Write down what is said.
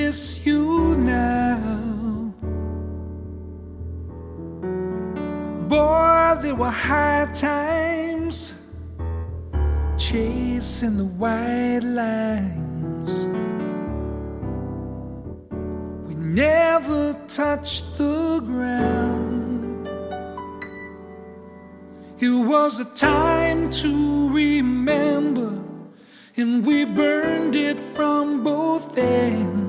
miss you now. Boy, there were high times chasing the white lines. We never touched the ground. It was a time to remember, and we burned it from both ends.